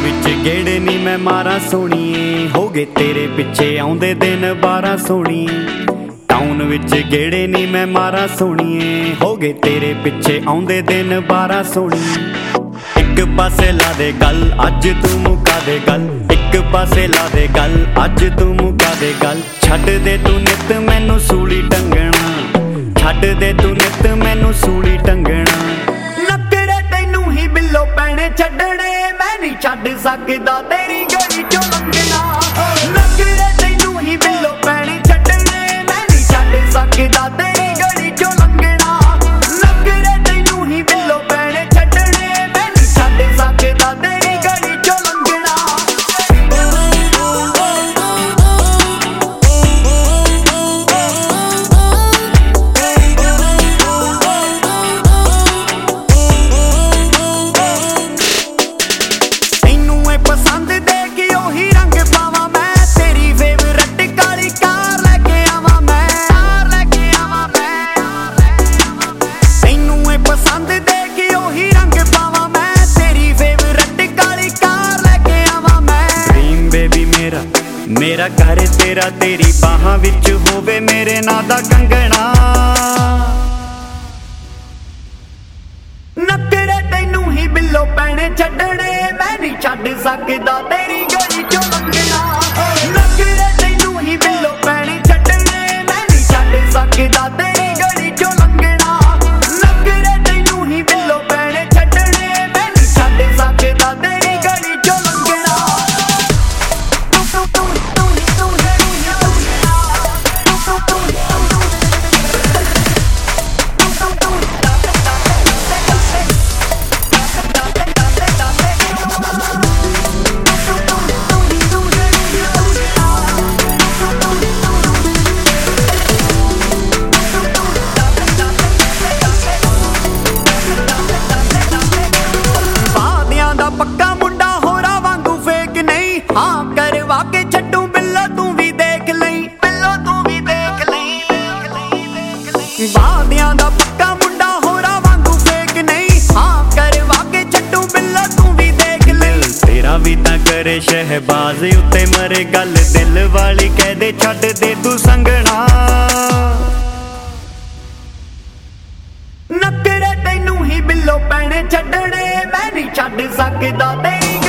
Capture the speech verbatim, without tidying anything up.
विच गेड़े नी मैं मारा सोणीए, हो गए तेरे पिछे आउंदे दिन बारह सोणीए। टाउन विच गेड़े नी मैं मारा सोणीए, हो गए तेरे पिछे आउंदे दिन बारह सोणीए। एक पासे ला दे गल अज तू मुका दे गल, एक पासे ला दे गल अज तू मुका दे गल। छड्ड दे तू नित मैनू सूली टंगना, छड्ड दे तू नित मैनू सूली टंगना। नकरे तैनू ही बिल्लो पैणे छड्डणे, मैं नहीं छड्ड सकदा तेरी गली चों लंघना। नकरे तैनू ही बिल्लो पैणे छड्डणे, मैं नहीं छड्ड सकदा तेरी गली चों लंघना। नकरे तैनू ही बिल्लो पैणे छड्डणे, मैं नहीं छड्ड सकदा तेरी गली चों लंघना। पसंद दे कि ओही रंग पावा मैं, तेरी फेवरेट काली कार लेके आवा मैं, कार लेके आवा मैं। तैनू ए पसंद दे कि ओही रंग पावा मैं, तेरी फेवरेट काली कार लेके आवा मैं। ड्रीम बेबी मेरा मेरा घर तेरा, तेरी बाहां विच होवे मेरे नां दा कंगना। नकरे तैनू ही बिल्लो पैणे छड्डणे, मैं नहीं छड्ड सकदा तेरी गली चों लंघना। नकरे तैनू ही बिल्लो पैणे छड्डणे, मैं नहीं छड्ड सकदा तेरी गली चों लंघना। नकरे तैनू ही बिल्लो पैणे छड्डणे, मैं नहीं छड्ड सकदा तेरी गली चों लंघना। पक्का मुंडा होरा वांगू फेक नहीं, हाँ करवा के छड्डू बिल्लो तू भी देख लई, बिल्लो तू भी देख लई। वादियां दा पक्का मुंडा होरा वांगू फेक नहीं, हाँ करवा के छड्डू बिल्लो तू भी देख लई। तेरा भी तां करे शहबाज उत्ते मरे गल दिल वाली, कह दे छड्ड दे तू संगना। नकरे तैनू ही बिल्लो पैणे छड्डणे, मैं नहीं छड्ड सकदा तेरी